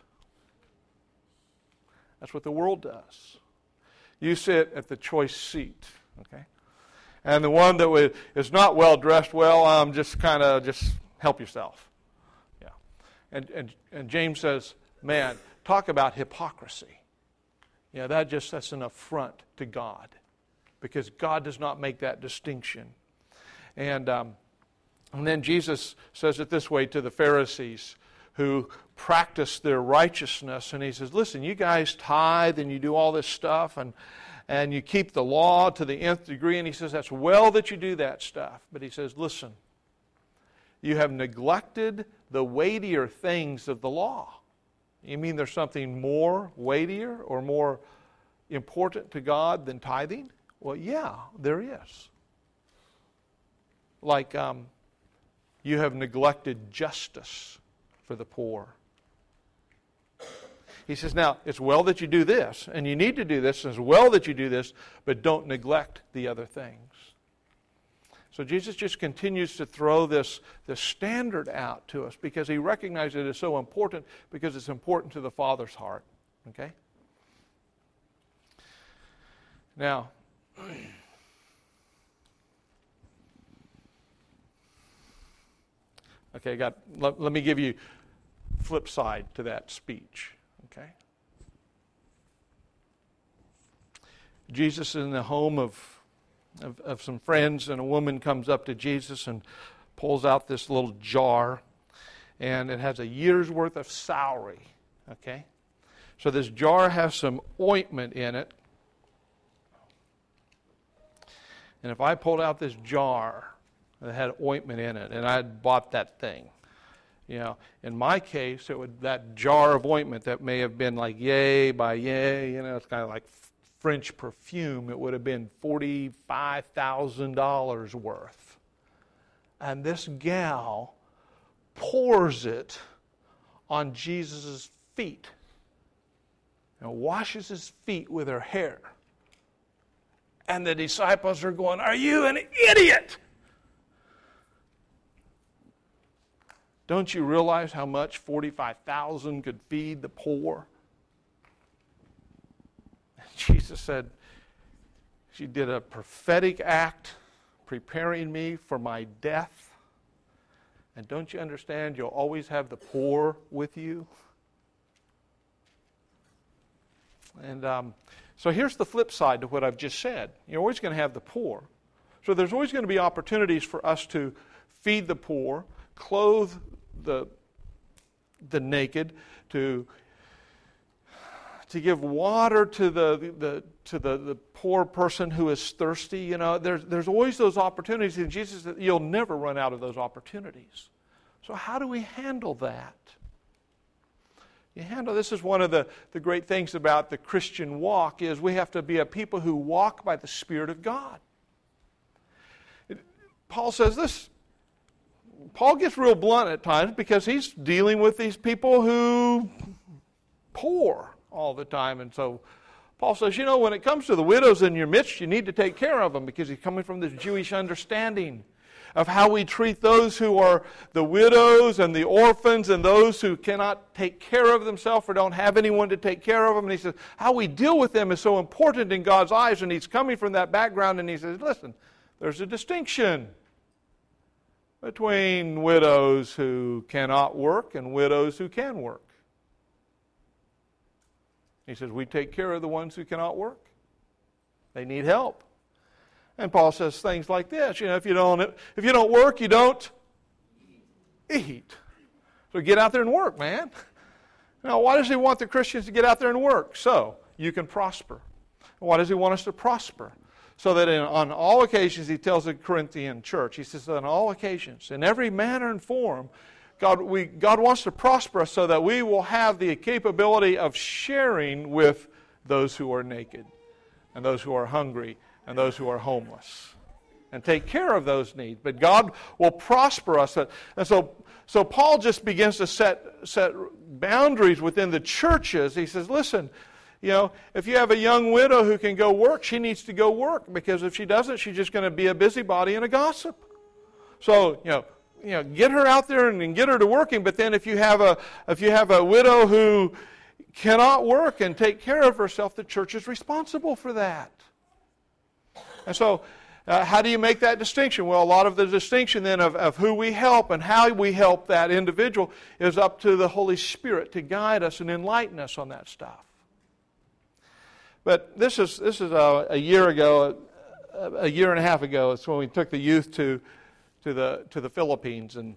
That's what the world does. You sit at the choice seat, okay? And the one that is not well dressed, well, um, just kind of just help yourself. Yeah. And, and and James says, man, talk about hypocrisy. Yeah, that just that's an affront to God, because God does not make that distinction. And um, and then Jesus says it this way to the Pharisees who practice their righteousness, and he says, listen, you guys tithe and you do all this stuff, and and you keep the law to the nth degree, and he says, that's well that you do that stuff. But he says, listen, you have neglected the weightier things of the law. You mean there's something more weightier or more important to God than tithing? Well, yeah, there is. Like um, you have neglected justice for the poor. He says, now, it's well that you do this, and you need to do this, and it's well that you do this, but don't neglect the other things. So Jesus just continues to throw this, this standard out to us because he recognizes it is so important, because it's important to the Father's heart. Okay? Now, okay, got, let, let me give you flip side to that speech. Okay. Jesus is in the home of, of of some friends, and a woman comes up to Jesus and pulls out this little jar, and it has a year's worth of salary. Okay. So this jar has some ointment in it. And if I pulled out this jar that had ointment in it, and I had bought that thing, you know, in my case, it would that jar of ointment that may have been like yay by yay, you know, it's kind of like French perfume. It would have been forty-five thousand dollars worth. And this gal pours it on Jesus' feet and washes his feet with her hair. And the disciples are going, are you an idiot? Don't you realize how much forty-five thousand could feed the poor? Jesus said, she did a prophetic act preparing me for my death. And don't you understand, you'll always have the poor with you? And um, so here's the flip side to what I've just said. You're always going to have the poor. So there's always going to be opportunities for us to feed the poor, clothe the the naked, to to give water to the, the to the, the poor person who is thirsty. You know, there's there's always those opportunities, and Jesus said you'll never run out of those opportunities. So how do we handle that? You handle this is one of the, the great things about the Christian walk is we have to be a people who walk by the Spirit of God. It, Paul says this. Paul gets real blunt at times because he's dealing with these people who poor all the time. And so Paul says, you know, when it comes to the widows in your midst, you need to take care of them, because he's coming from this Jewish understanding of how we treat those who are the widows and the orphans and those who cannot take care of themselves or don't have anyone to take care of them. And he says, how we deal with them is so important in God's eyes. And he's coming from that background, and he says, listen, there's a distinction between widows who cannot work and widows who can work. He says, we take care of the ones who cannot work. They need help. And Paul says things like this, you know, if you don't if you don't work, you don't eat. So get out there and work, man. Now, why does he want the Christians to get out there and work? So you can prosper. Why does he want us to prosper? So that in, on all occasions, he tells the Corinthian church, he says, on all occasions, in every manner and form, God, we, God wants to prosper us so that we will have the capability of sharing with those who are naked and those who are hungry and those who are homeless, and take care of those needs. But God will prosper us. And so, so Paul just begins to set, set boundaries within the churches. He says, listen, you know, if you have a young widow who can go work, she needs to go work, because if she doesn't, she's just going to be a busybody and a gossip. So, you know, you know, get her out there and, and get her to working. But then, if you have a if you have a widow who cannot work and take care of herself, the church is responsible for that. And so, Uh, how do you make that distinction? Well, a lot of the distinction then of, of who we help and how we help that individual is up to the Holy Spirit to guide us and enlighten us on that stuff. But this is this is a, a year ago, a, a year and a half ago. It's when we took the youth to to the to the Philippines, and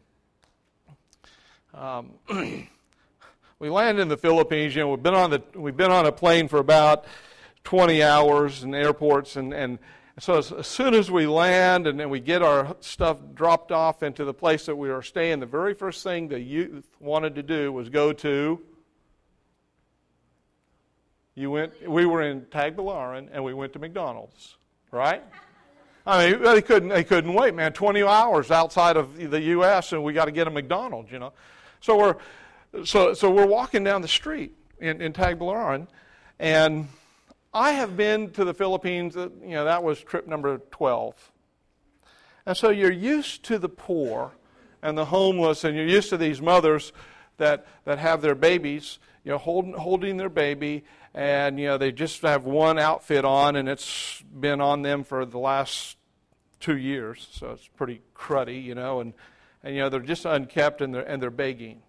um, we landed in the Philippines. You know, we've been on the we've been on a plane for about twenty hours in airports, and and so as, as soon as we land and then we get our stuff dropped off into the place that we were staying, the very first thing the youth wanted to do was go to. You went. We were in Tagbilaran, and we went to McDonald's, right? I mean, they couldn't. They couldn't wait, man. Twenty hours outside of the U S, and we got to get a McDonald's, you know. So we're, so so we're walking down the street in, in Tagbilaran, and I have been to the Philippines. You know, that was trip number twelve, and so you're used to the poor and the homeless, and you're used to these mothers that that have their babies, you know, holding holding their baby. And, you know, they just have one outfit on, and it's been on them for the last two years. So it's pretty cruddy, you know, and, and you know, they're just unkept, and they're, and they're begging.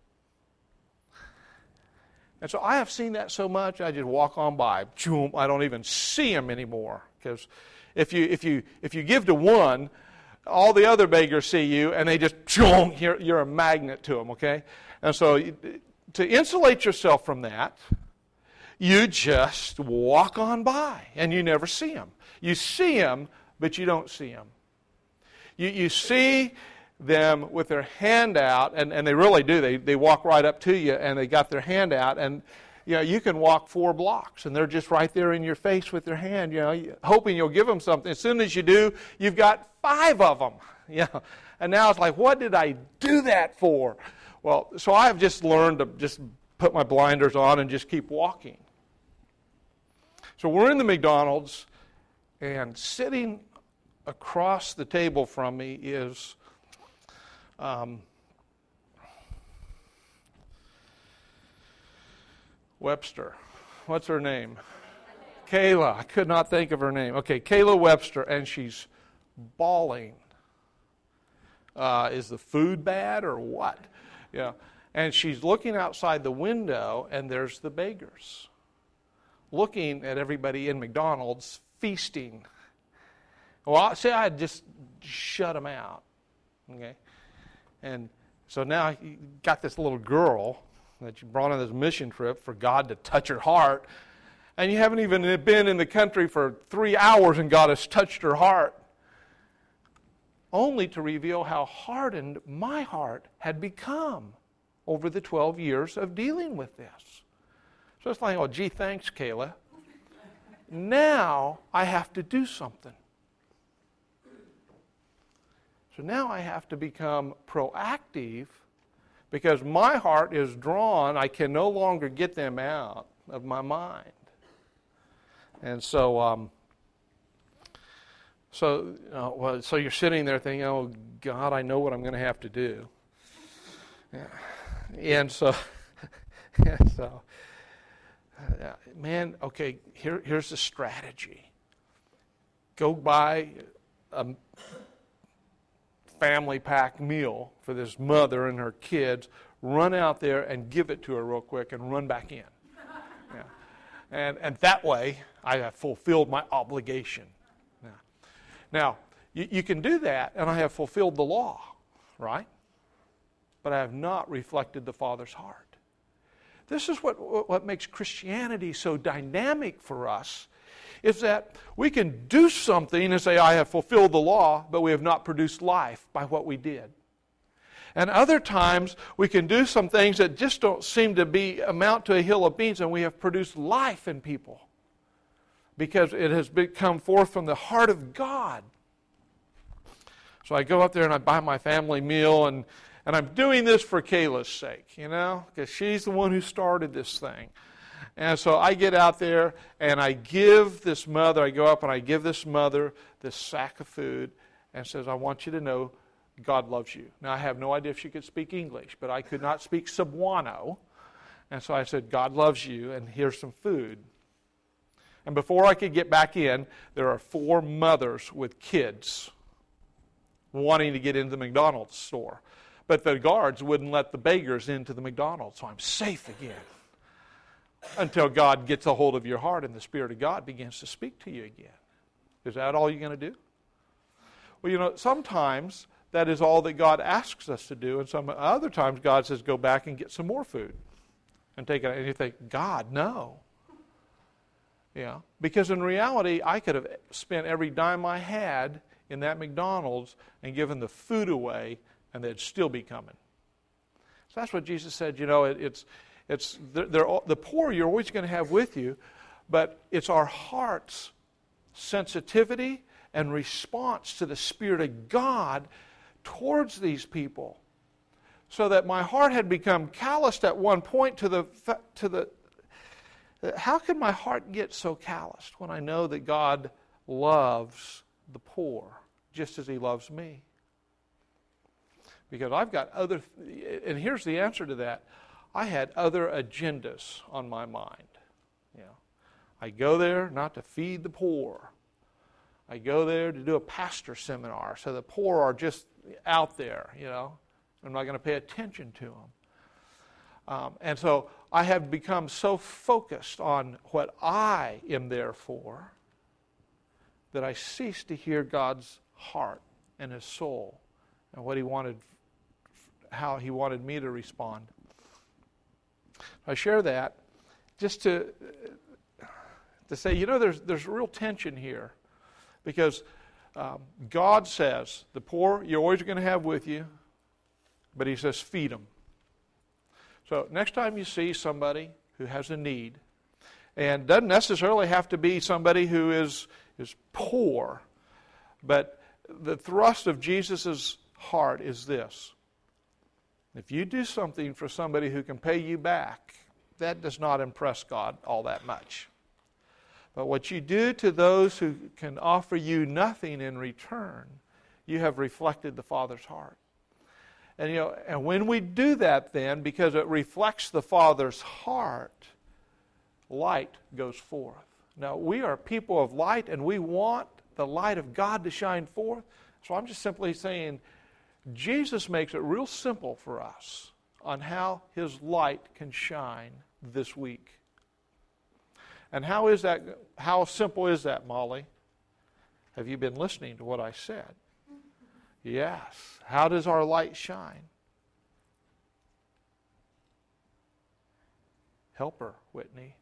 And so I have seen that so much, I just walk on by. I don't even see them anymore. Because if you, if, you, if you give to one, all the other beggars see you, and they just, you're, you're a magnet to them, okay? And so to insulate yourself from that, you just walk on by, and you never see them. You see them, but you don't see them. You, you see them with their hand out, and, and they really do. They, they walk right up to you, and they got their hand out, and you know, you can walk four blocks, and they're just right there in your face with their hand, you know, hoping you'll give them something. As soon as you do, you've got five of them. You know? And now it's like, what did I do that for? Well, so I've just learned to just put my blinders on and just keep walking. So we're in the McDonald's, and sitting across the table from me is um, Webster. What's her name? Kayla. I could not think of her name. Okay, Kayla Webster, and she's bawling. Uh, is the food bad or what? Yeah. And she's looking outside the window, and there's the beggars looking at everybody in McDonald's feasting. Well, see, I just shut them out. Okay? And so now you got this little girl that you brought on this mission trip for God to touch her heart, and you haven't even been in the country for three hours and God has touched her heart, only to reveal how hardened my heart had become over the twelve years of dealing with this. So it's like, oh, gee, thanks, Kayla. Now I have to do something. So now I have to become proactive because my heart is drawn. I can no longer get them out of my mind. And so, um, so, uh, well, so you're sitting there thinking, oh, God, I know what I'm going to have to do. Yeah. And so, and so, uh, man, okay, here, here's the strategy. Go buy a family pack meal for this mother and her kids. Run out there and give it to her real quick and run back in. Yeah. And, and that way, I have fulfilled my obligation. Now, now you, you can do that, and I have fulfilled the law, right? But I have not reflected the Father's heart. This is what, what makes Christianity so dynamic for us, is that we can do something and say, I have fulfilled the law, but we have not produced life by what we did. And other times, we can do some things that just don't seem to be amount to a hill of beans, and we have produced life in people because it has come forth from the heart of God. So I go up there and I buy my family meal, and And I'm doing this for Kayla's sake, you know, because she's the one who started this thing. And so I get out there and I give this mother, I go up and I give this mother this sack of food and says, I want you to know God loves you. Now, I have no idea if she could speak English, but I could not speak Cebuano. And so I said, God loves you, and here's some food. And before I could get back in, there are four mothers with kids wanting to get into the McDonald's store. But the guards wouldn't let the beggars into the McDonald's, so I'm safe again. Until God gets a hold of your heart and the Spirit of God begins to speak to you again. Is that all you're going to do? Well, you know, sometimes that is all that God asks us to do, and some other times God says, go back and get some more food. And take it, and you think, God, no. Yeah, because in reality, I could have spent every dime I had in that McDonald's and given the food away, and they'd still be coming. So that's what Jesus said. You know, it, it's it's they're, they're all, the poor you're always going to have with you, but it's our heart's sensitivity and response to the Spirit of God towards these people. So that my heart had become calloused at one point to the to the. How can my heart get so calloused when I know that God loves the poor just as He loves me? Because I've got other, and here's the answer to that. I had other agendas on my mind. You know, I go there not to feed the poor. I go there to do a pastor seminar, so the poor are just out there. You know, I'm not going to pay attention to them. Um, and so I have become so focused on what I am there for that I cease to hear God's heart and His soul and what He wanted, how He wanted me to respond. I share that just to to say, you know, there's there's real tension here, because um, God says the poor you're always going to have with you, but He says feed them. So next time you see somebody who has a need, and doesn't necessarily have to be somebody who is, is poor, but the thrust of Jesus' heart is this. If you do something for somebody who can pay you back, that does not impress God all that much. But what you do to those who can offer you nothing in return, you have reflected the Father's heart. And you know, and when we do that then, because it reflects the Father's heart, light goes forth. Now, we are people of light, and we want the light of God to shine forth. So I'm just simply saying, Jesus makes it real simple for us on how His light can shine this week. And how is that? How simple is that, Molly? Have you been listening to what I said? Yes. How does our light shine? Help her, Whitney.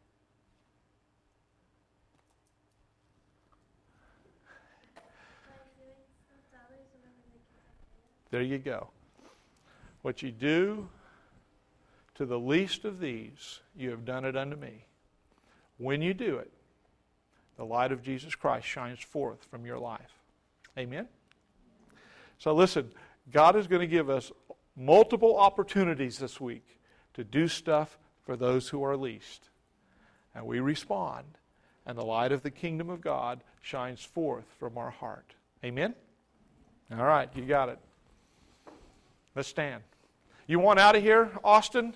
There you go. What you do to the least of these, you have done it unto me. When you do it, the light of Jesus Christ shines forth from your life. Amen? So listen, God is going to give us multiple opportunities this week to do stuff for those who are least. And we respond, and the light of the kingdom of God shines forth from our heart. Amen? All right, you got it. Let's stand. You want out of here, Austin?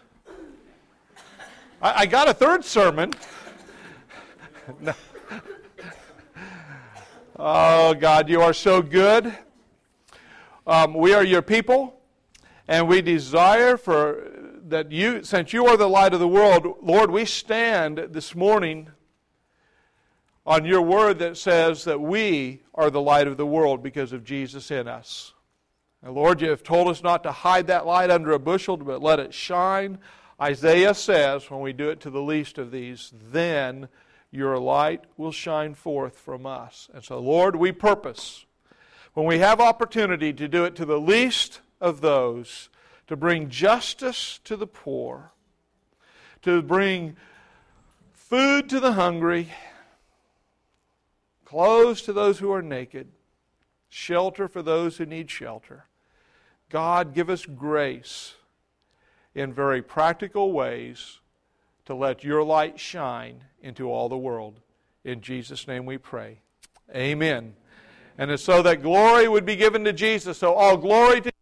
I, I got a third sermon. No. Oh, God, you are so good. Um, we are your people, and we desire for that you, since you are the light of the world, Lord, we stand this morning on your word that says that we are the light of the world because of Jesus in us. And Lord, you have told us not to hide that light under a bushel, but let it shine. Isaiah says, when we do it to the least of these, then your light will shine forth from us. And so, Lord, we purpose, when we have opportunity to do it to the least of those, to bring justice to the poor, to bring food to the hungry, clothes to those who are naked, shelter for those who need shelter. God, give us grace in very practical ways to let your light shine into all the world. In Jesus' name we pray. Amen. And it's so that glory would be given to Jesus. So all glory to